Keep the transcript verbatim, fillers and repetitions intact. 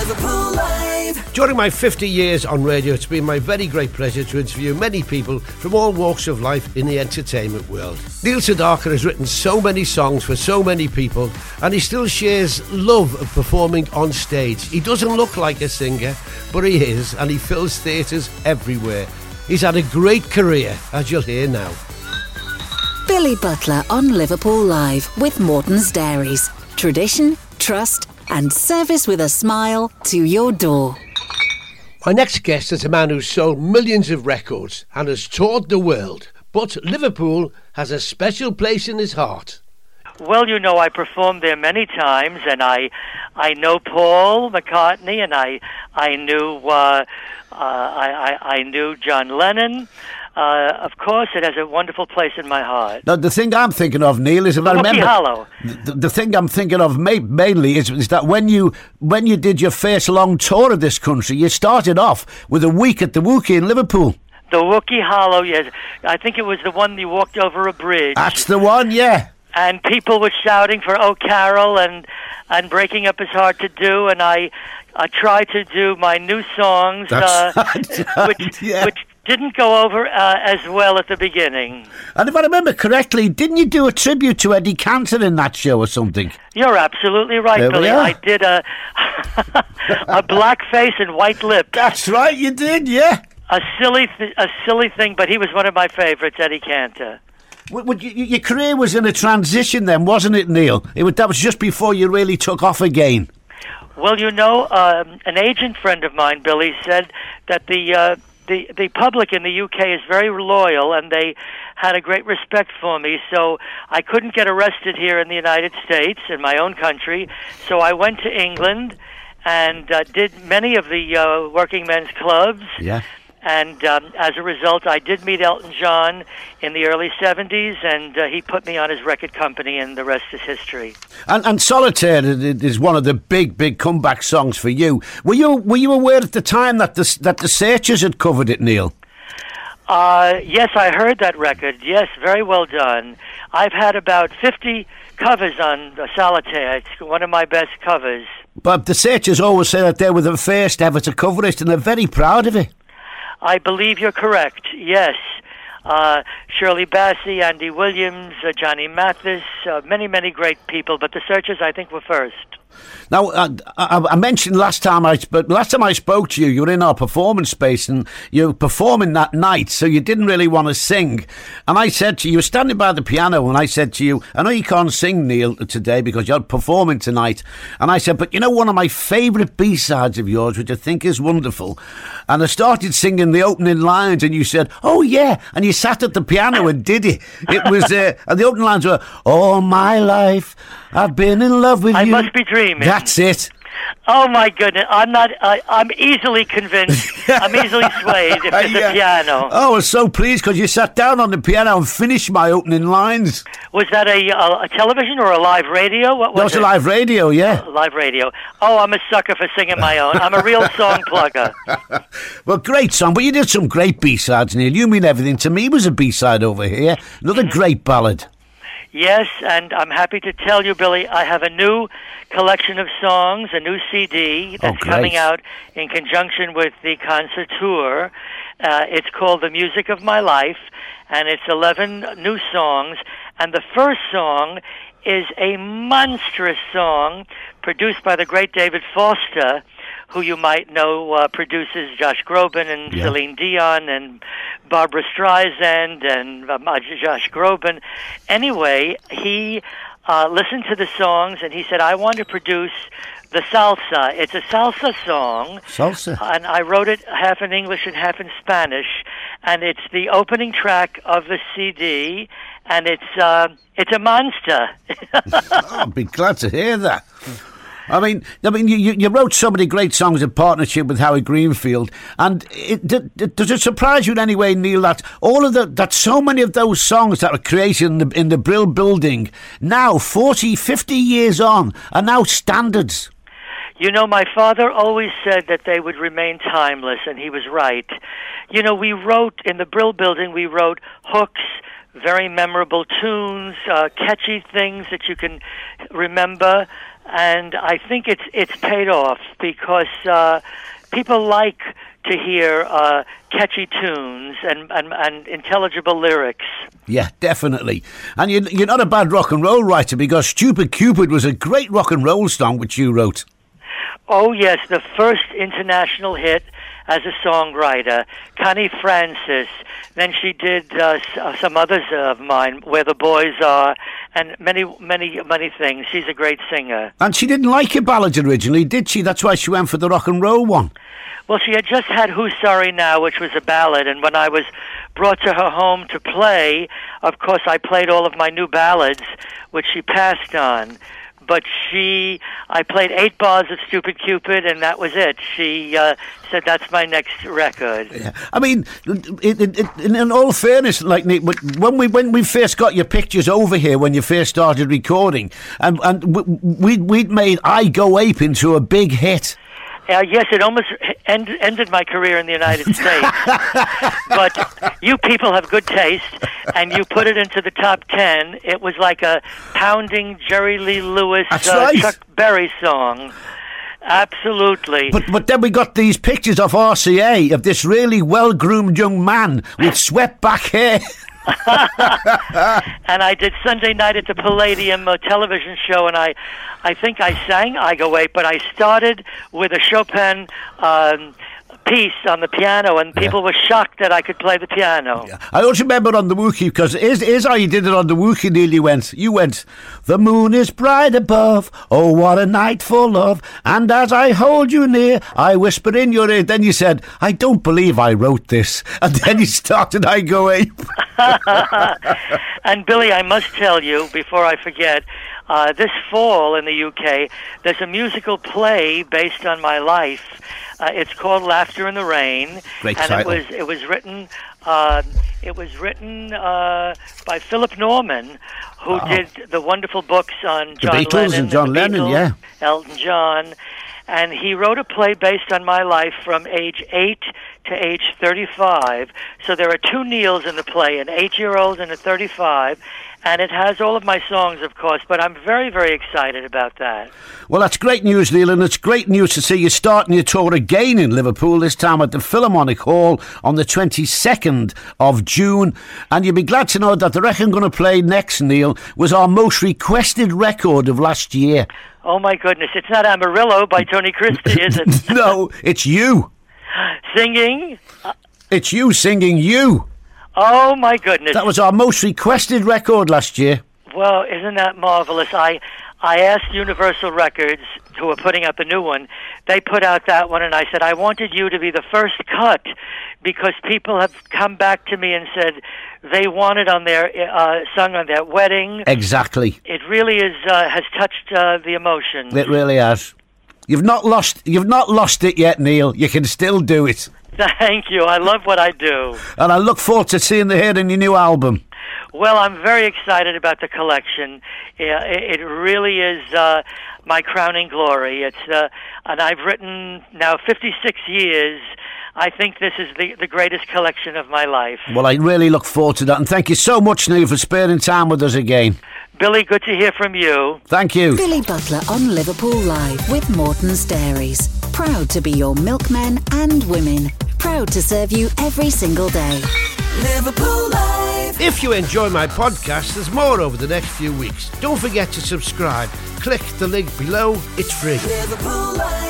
Liverpool Live. During my fifty years on radio, it's been my very great pleasure to interview many people from all walks of life in the entertainment world. Neil Sedaka has written so many songs for so many people, and he still shares love of performing on stage. He doesn't look like a singer, but he is, and he fills theatres everywhere. He's had a great career, as you'll hear now. Billy Butler on Liverpool Live with Morton's Dairies. Tradition, trust and service with a smile to your door. My next guest is a man who's sold millions of records and has toured the world, but Liverpool has a special place in his heart. Well, you know, I performed there many times, and I I know Paul McCartney, and I I knew uh, uh, I, I I knew John Lennon. Uh, of course, it has a wonderful place in my heart. Now, the thing I'm thinking of, Neil, is if I remember, Hollow. The, the thing I'm thinking of ma- mainly is, is that when you when you did your first long tour of this country, you started off with a week at the Wookie in Liverpool. The Wookie Hollow, yes. I think it was the one you walked over a bridge. That's the one, yeah. And people were shouting for "Oh, Carol," and and "Breaking Up Is Hard to Do," and I I tried to do my new songs, uh, which yeah. which. didn't go over uh, as well at the beginning. And if I remember correctly, didn't you do a tribute to Eddie Cantor in that show or something? You're absolutely right, There we Billy. are. I did a a black face and white lips. That's right, you did, yeah. A silly, th- a silly thing, but he was one of my favorites, Eddie Cantor. Well, well, y- y- your career was in a transition then, wasn't it, Neil? It was, that was just before you really took off again. Well, you know, um, an agent friend of mine, Billy, said that the uh, the the public in the U K is very loyal, and they had a great respect for me. So I couldn't get arrested here in the United States, in my own country. So I went to England and uh, did many of the uh, working men's clubs. Yeah. And um, as a result, I did meet Elton John in the early seventies, and uh, he put me on his record company, and the rest is history. And, and Solitaire is one of the big, big comeback songs for you. Were you were you aware at the time that the that the Searchers had covered it, Neil? Uh, yes, I heard that record. Yes, very well done. I've had about fifty covers on uh, Solitaire. It's one of my best covers. But the Searchers always say that they were the first ever to cover it, and they're very proud of it. I believe you're correct, yes. Uh, Shirley Bassey, Andy Williams, uh, Johnny Mathis, uh, many, many great people, but the Searchers, I think, were first. Now, uh, I, I mentioned last time I sp- last time I spoke to you, you were in our performance space and you were performing that night, so you didn't really want to sing. And I said to you, you were standing by the piano, and I said to you, I know you can't sing, Neil, today because you're performing tonight. And I said, but you know, one of my favourite B-sides of yours, which I think is wonderful. And I started singing the opening lines, and you said, oh yeah, and you sat at the piano and did it. It was, uh, and the opening lines were, all my life I've been in love with I you. I must be dreaming. That's it. Oh my goodness! I'm not. I, I'm easily convinced. I'm easily swayed if it's Yeah. a piano. Oh, I was so pleased because you sat down on the piano and finished my opening lines. Was that a, a, a television or a live radio? What was That was it? a live radio, yeah. A live radio. Oh, I'm a sucker for singing my own. I'm a real song plugger. Well, great song, but you did some great B-sides, Neil. You Mean Everything to Me was a B-side over here. Another Mm-hmm. great ballad. Yes, and I'm happy to tell you, Billy, I have a new collection of songs, a new C D that's Oh, great. coming out in conjunction with the concert tour. Uh, it's called The Music of My Life, and it's eleven new songs. And the first song is a monstrous song produced by the great David Foster, who you might know uh, produces Josh Groban and Yeah. Celine Dion and Barbara Streisand and uh, Josh Groban. Anyway, he uh, listened to the songs and he said, I want to produce the salsa. It's a salsa song. Salsa. And I wrote it half in English and half in Spanish. And it's the opening track of the C D. And it's, uh, it's a monster. Oh, I'd be glad to hear that. I mean, I mean, you, you wrote so many great songs in partnership with Howie Greenfield, and it, d- d- does it surprise you in any way, Neil, that all of the that so many of those songs that were created in the in the Brill Building now, forty, fifty years on, are now standards? You know, my father always said that they would remain timeless, and he was right. You know, we wrote in the Brill Building, we wrote hooks, very memorable tunes, uh, catchy things that you can remember. and I think it's it's paid off because uh, people like to hear uh, catchy tunes and, and, and intelligible lyrics. Yeah, definitely. And you're, you're not a bad rock and roll writer, because Stupid Cupid was a great rock and roll song which you wrote. Oh, yes, the first international hit as a songwriter. Connie Francis. Then she did uh, some others of mine, Where the Boys Are, and many, many, many things. She's a great singer. And she didn't like your ballads originally, did she? That's why she went for the rock and roll one. Well, she had just had Who's Sorry Now, which was a ballad, and when I was brought to her home to play, of course, I played all of my new ballads, which she passed on. But she, I played eight bars of Stupid Cupid, and that was it. She uh, said, that's my next record. Yeah. I mean, it, it, it, in all fairness, like Nick, when we when we first got your pictures over here, when you first started recording, and, and we, we'd made I Go Ape into a big hit. Uh, yes, it almost end, ended my career in the United States. But you people have good taste, and you put it into the top ten. It was like a pounding Jerry Lee Lewis, uh, right. Chuck Berry song. Absolutely. But but then we got these pictures of R C A of this really well-groomed young man with swept back hair. And I did Sunday night at the Palladium uh, television show, and I, I think I sang I Go Ape, but I started with a Chopin um, piece on the piano, and people yeah. were shocked that I could play the piano. Yeah. I also remember on the Wookiee, because is is how you did it on the Wookiee, Neil. You went, you went, the moon is bright above, oh what a night for love, and as I hold you near, I whisper in your ear. Then you said, I don't believe I wrote this, and then you started I Go Ape. And Billy, I must tell you, before I forget, uh, this fall in the U K, there's a musical play based on my life. Uh, it's called Laughter in the Rain, Great and title. it was it was written uh, it was written uh, by Philip Norman, who oh. did the wonderful books on John the Beatles Lennon, and John the Lennon, Beatles, yeah, Elton John, and he wrote a play based on my life from age eight to age thirty-five. So there are two Neils in the play, an eight-year-old and a thirty-five. And it has all of my songs, of course, but I'm very, very excited about that. Well, that's great news, Neil, and it's great news to see you starting your tour again in Liverpool, this time at the Philharmonic Hall on the twenty-second of June. And you'll be glad to know that the record I'm going to play next, Neil, was our most requested record of last year. Oh, my goodness. It's not Amarillo by Tony Christie, is it? No, it's you. Singing? It's you singing You. Oh, my goodness. That was our most requested record last year. Well, isn't that marvelous? I I asked Universal Records, who are putting up a new one, they put out that one, and I said, I wanted you to be the first cut, because people have come back to me and said they want it on their, uh, sung on their wedding. Exactly. It really is, uh, has touched uh, the emotions. It really has. You've not lost, you've not lost it yet, Neil. You can still do it. Thank you. I love what I do. And I look forward to seeing the hit in your new album. Well, I'm very excited about the collection. Yeah, it, it really is uh, my crowning glory. It's uh, and I've written now fifty-six years. I think this is the, the greatest collection of my life. Well, I really look forward to that. And thank you so much, Neil, for sparing time with us again. Billy, good to hear from you. Thank you. Billy Butler on Liverpool Live with Morton's Dairies. Proud to be your milkmen and women. Proud to serve you every single day. Liverpool Live. If you enjoy my podcast, there's more over the next few weeks. Don't forget to subscribe. Click the link below. It's free. Liverpool Live.